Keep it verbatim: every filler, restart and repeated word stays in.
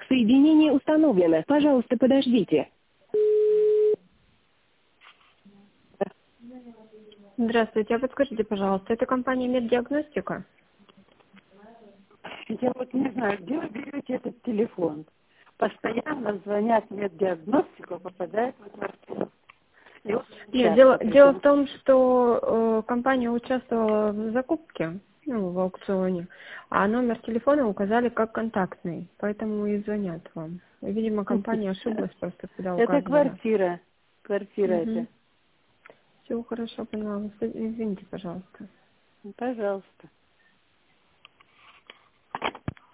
Соединение установлено. Пожалуйста, подождите. Здравствуйте, а подскажите, пожалуйста, это компания Меддиагностика? Я вот не знаю, где вы берете этот телефон. Постоянно звонят меддиагностику, попадают в квартиру. И вот Нет, сейчас дело, вот дело это- в том, что э, компания участвовала в закупке, ну, в аукционе, а номер телефона указали как контактный, поэтому и звонят вам. И, видимо, компания ошиблась просто, когда Это указывали. квартира. Квартира это. Угу. Все хорошо, поняла. Извините, пожалуйста. Пожалуйста.